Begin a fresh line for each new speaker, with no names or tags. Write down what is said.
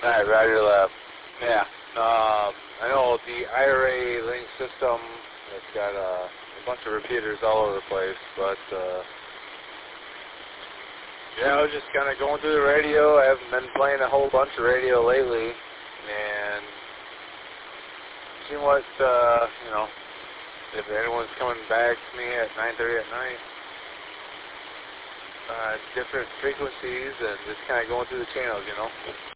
Alright, Roger left. Yeah. I know the IRA link system, it's got a bunch of repeaters all over the place, but yeah, I was just kind of going through the radio. I haven't been playing a whole bunch of radio lately, and seeing what, if anyone's coming back to me at 9:30 at night, different frequencies, and just kind of going through the channels,